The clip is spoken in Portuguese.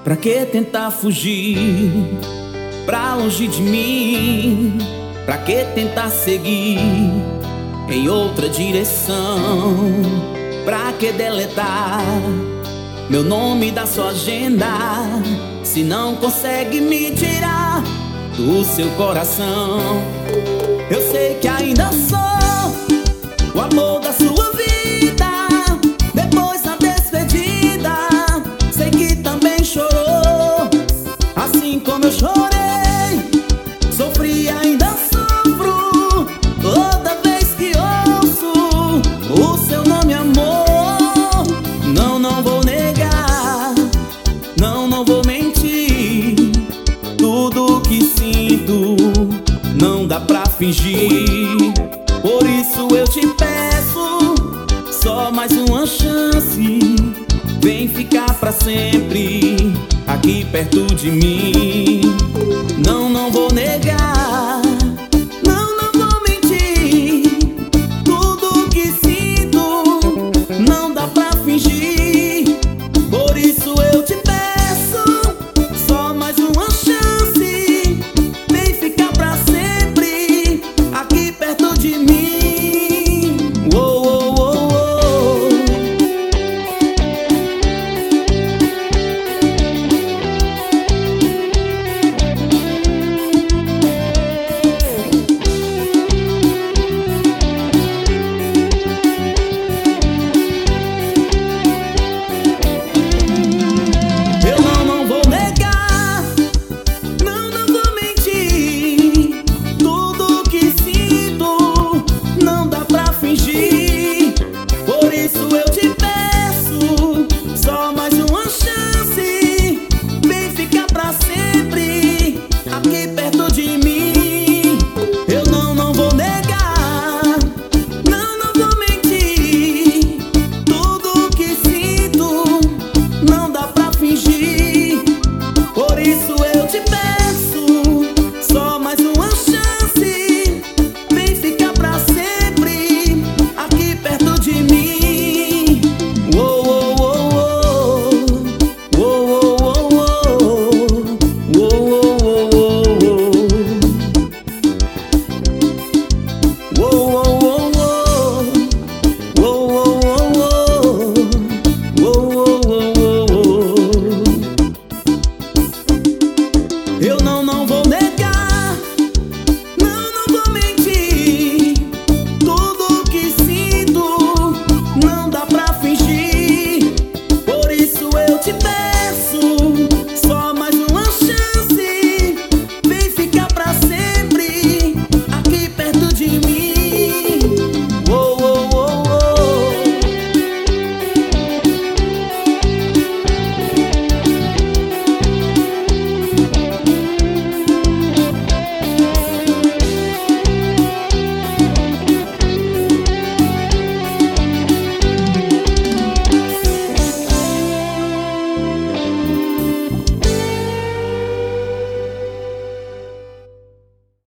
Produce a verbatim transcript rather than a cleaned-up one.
Pra que tentar fugir pra longe de mim? Pra que tentar seguir em outra direção? Pra que deletar meu nome da sua agenda, se não consegue me tirar do seu coração? Eu sei que ainda sou o amor da sua vida. Depois da despedida, sei que também chorou, assim como eu chorei. Sofri e ainda sofro toda vez que ouço o seu nome, amor. Não, não vou negar, não, não vou mentir. Tudo que sinto não dá pra fingir. Por isso eu te peço só mais uma chance. Vem ficar pra sempre aqui perto de mim. Não, não vou negar,